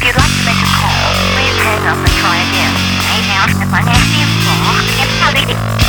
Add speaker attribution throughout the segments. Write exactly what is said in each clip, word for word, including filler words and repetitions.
Speaker 1: If you'd like to make a call, please hang up and try again. Email at my name is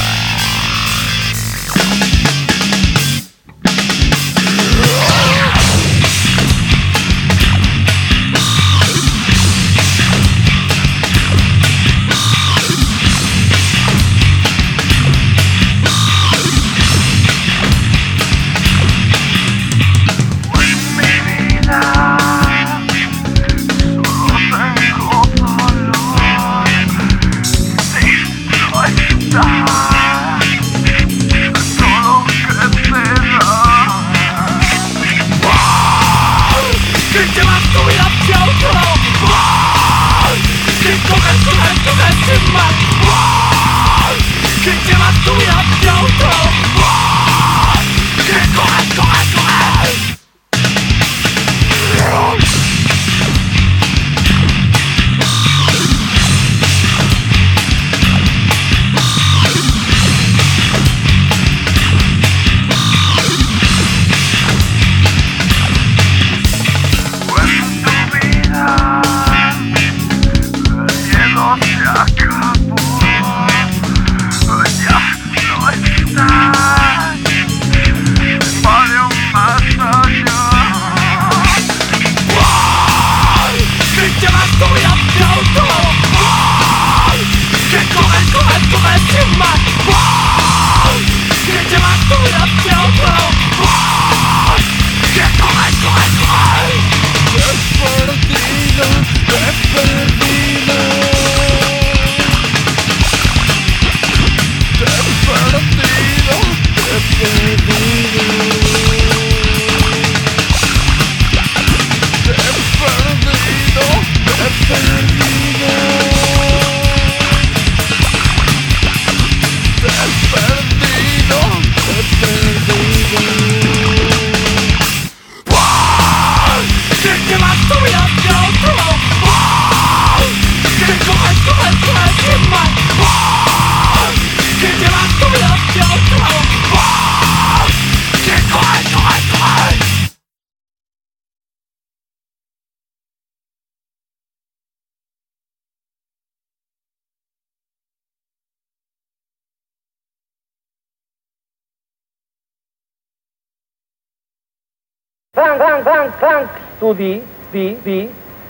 Speaker 2: Thank, thank, thank, thanks to the, the, the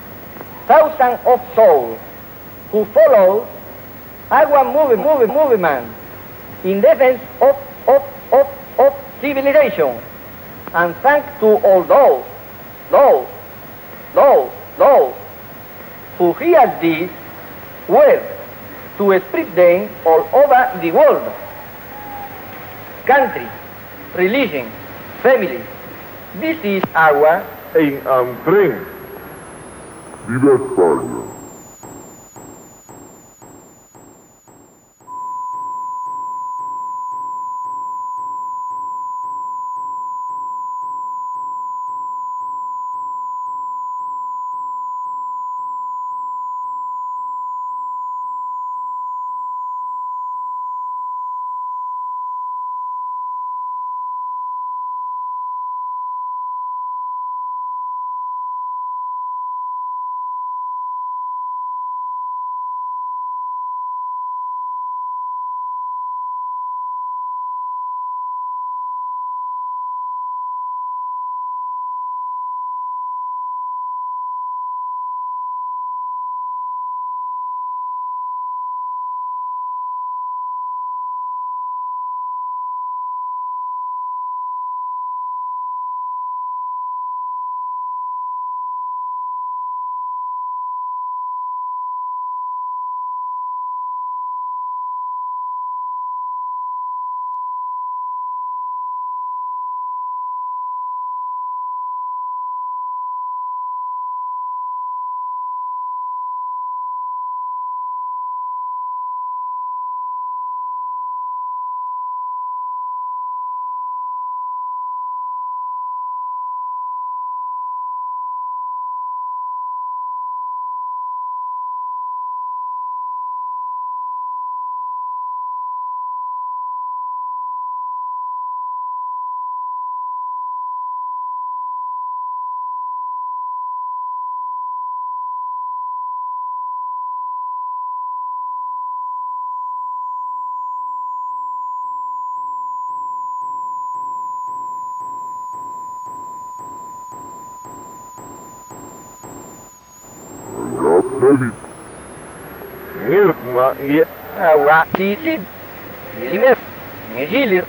Speaker 2: thousand of souls who follow our movie, movie, movement in defense of, of, of, of civilization. And thanks to all those, those, those, those who hear this word to spread them all over the world. Country, religion, family. This is our
Speaker 3: aim and friend. Viva España. David.
Speaker 2: Мир, и ла, тиси, имя, нежилир.